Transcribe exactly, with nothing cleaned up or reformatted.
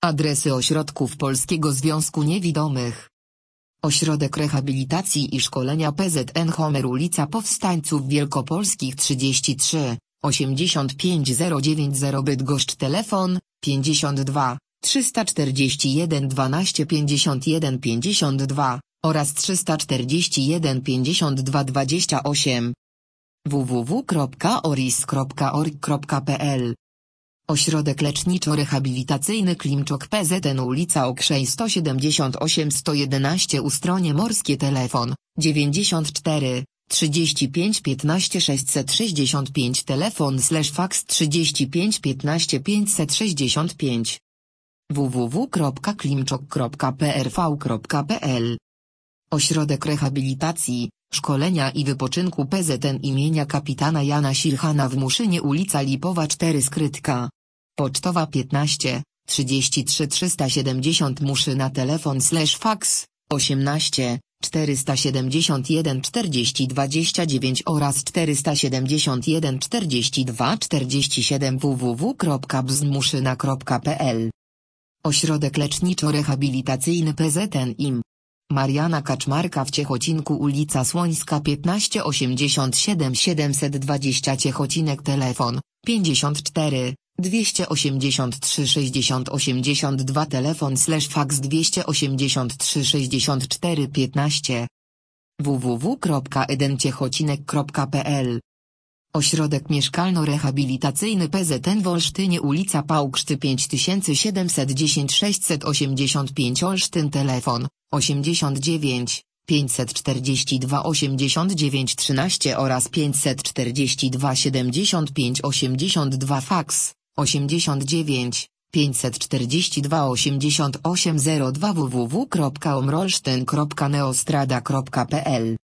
Adresy ośrodków Polskiego Związku Niewidomych. Ośrodek Rehabilitacji i Szkolenia P Z N Homer, ulica Powstańców Wielkopolskich trzydzieści trzy, osiemdziesiąt pięć zero dziewięć zero Bydgoszcz. Telefon pięćdziesiąt dwa, trzysta czterdzieści jeden dwanaście pięćdziesiąt jeden pięćdziesiąt dwa oraz trzysta czterdzieści jeden pięćdziesiąt dwa dwadzieścia osiem. w w w kropka oris kropka org kropka p l. Ośrodek Leczniczo-Rehabilitacyjny Klimczok P Z N, ulica Okrzej sto siedemdziesiąt osiem sto jedenaście Ustronie Morskie. Telefon dziewięćdziesiąt cztery, trzydzieści pięć piętnaście sześćset sześćdziesiąt pięć. Telefon slash fax trzydzieści pięć piętnaście pięćset sześćdziesiąt pięć. w w w kropka klimczok kropka p r v kropka p l. Ośrodek Rehabilitacji, Szkolenia i Wypoczynku P Z N imienia kapitana Jana Silchana w Muszynie, ulica Lipowa cztery Skrytka. Pocztowa piętnaście, trzydzieści trzy trzysta siedemdziesiąt Muszyna. Telefon slash fax osiemnaście, czterysta siedemdziesiąt jeden czterdzieści dwadzieścia dziewięć oraz czterysta siedemdziesiąt jeden czterdzieści dwa czterdzieści siedem. w w w kropka bzmuszyna kropka p l. Ośrodek Leczniczo-Rehabilitacyjny P Z N im. Mariana Kaczmarka w Ciechocinku, ulica Słońska piętnaście osiemdziesiąt siedem siedemset dwadzieścia Ciechocinek. Telefon pięćdziesiąt cztery, dwieście osiemdziesiąt trzy sześćdziesiąt osiemdziesiąt dwa. Telefon slash fax dwieście osiemdziesiąt trzy sześćdziesiąt cztery piętnaście. w w w kropka eden ciechocinek kropka p l. Ośrodek Mieszkalno-Rehabilitacyjny P Z N w Olsztynie, ulica Pałkszty pięć siedemset dziesięć sześćset osiemdziesiąt pięć Olsztyn. Telefon osiemdziesiąt dziewięć, pięćset czterdzieści dwa osiemdziesiąt dziewięć trzynaście oraz pięćset czterdzieści dwa siedemdziesiąt pięć osiemdziesiąt dwa. Fax osiemdziesiąt dziewięć, pięćset czterdzieści dwa osiemdziesiąt osiem zero dwa. w w w kropka omrolsztyn kropka neostrada kropka p l.